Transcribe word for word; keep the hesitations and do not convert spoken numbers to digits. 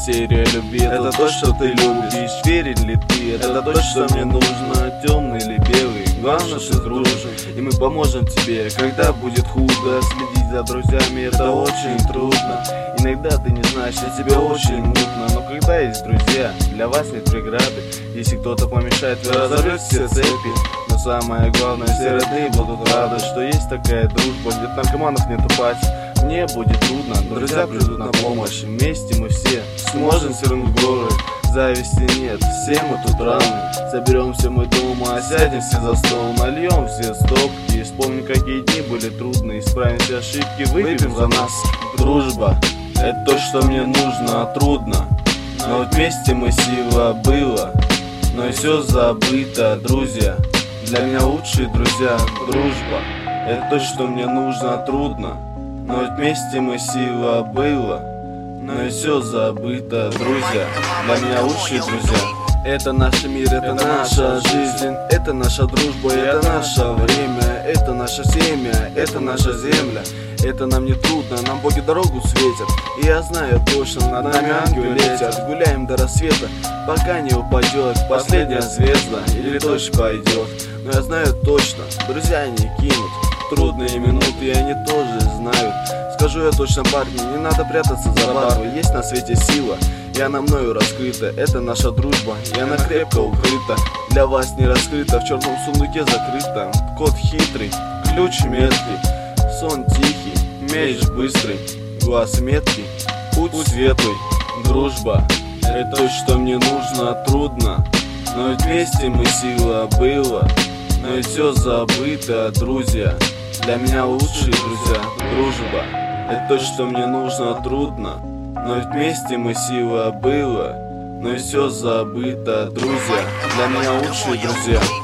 серия любви. Это то, что ты любишь, верен ли ты? Это то, что мне нужно, темный или белый. Главное, что дружим, и мы поможем тебе, когда будет худо. Следить за друзьями это очень трудно. Иногда ты не знаешь, что тебе очень мутно. Но когда есть друзья, для вас нет преграды. Если кто-то помешает, вы разорвете все цепи. Но самое главное, все родные будут рады, что есть такая дружба, где наркоманов нету пати. Мне будет трудно, друзья придут на помощь. Вместе мы все сможем свернуть горы. Зависти нет, все мы тут равны. Соберемся мы дома, сядем все за стол, нальем все стопки и вспомним, какие дни были трудные. Исправим все ошибки, выпьем за нас. Дружба — это то, что мне нужно, трудно. Но вместе мы сила было, но и все забыто, друзья. Для меня лучшие друзья, дружба — это то, что мне нужно, трудно. Но вместе мы сила было, но и все забыто, друзья. Для меня лучшие друзья. Это наш мир, это наша жизнь, это наша дружба, это наше время, это наше семя, это наша земля. Это нам не трудно, нам боги дорогу светят. И я знаю точно, над нами ангелы летят. Гуляем до рассвета, пока не упадет последняя звезда или дождь пойдет. Но я знаю точно, друзья не кинут. Трудные минуты, и они тоже знают. Скажу я точно, парни, не надо прятаться за барвой. Есть на свете сила, и она мною раскрыта. Это наша дружба, и она крепко укрыта. Для вас не раскрыта, в черном сундуке закрыта. Код хитрый, ключ меткий, сон тихий, меч быстрый, глаз меткий, путь светлый. Дружба — это то, что мне нужно, трудно. Но ведь вместе мы сила было, но и все забыто, друзья. Для меня лучшие друзья, дружба — это то, что мне нужно, трудно. Но ведь вместе мы сила было, но и все забыто, друзья. Для меня лучшие друзья.